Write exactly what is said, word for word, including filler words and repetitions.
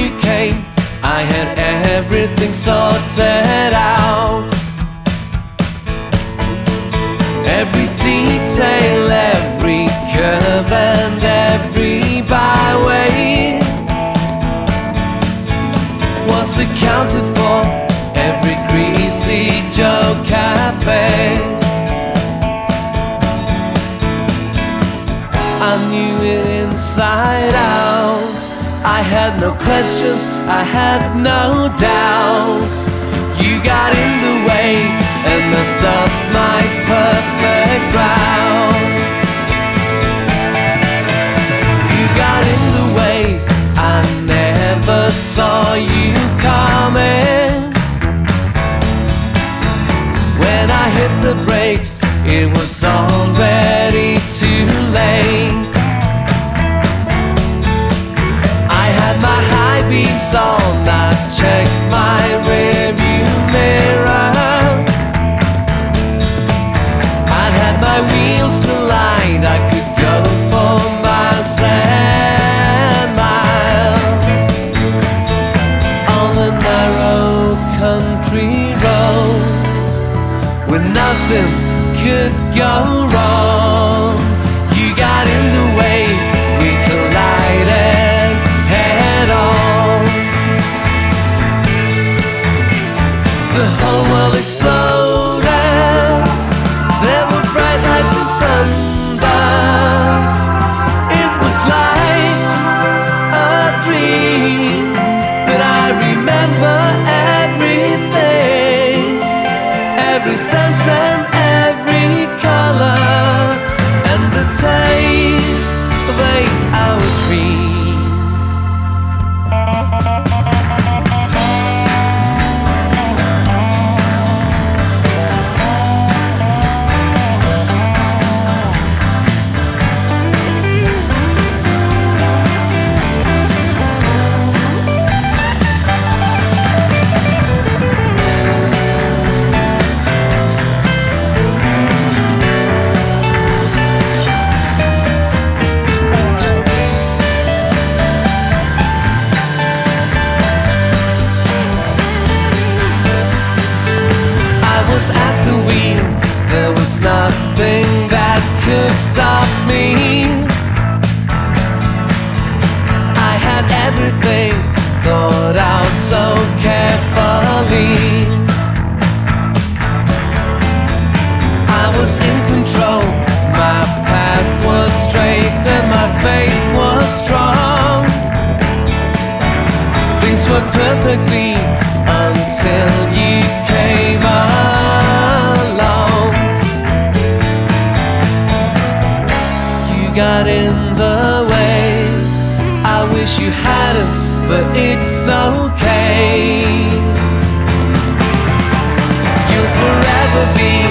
you came, I had everything sorted out. Every detail, every curve and every byway was accounted for, every greasy Joe cafe. I knew it inside out. I had no questions, I had no doubts. You got in the way and messed up my perfect route. You got in the way, I never saw you coming. When I hit the brakes, it was already too late. I had my high beams on, I checked my rearview mirror. I had my wheels aligned, I could go for miles and miles on the narrow country road where nothing could go wrong. You got in the way, we collided head on. The whole world exploded. There were bright lights and thunder. It was like a dream, but I remember everything, every scent and every color, and the taste of eight-hour cream. At the wheel, there was nothing that could stop me. I had everything thought out so carefully. I was in control, my path was straight and my faith was strong. Things worked perfectly until you came up. Got in the way, I wish you hadn't, but it's okay. You'll forever be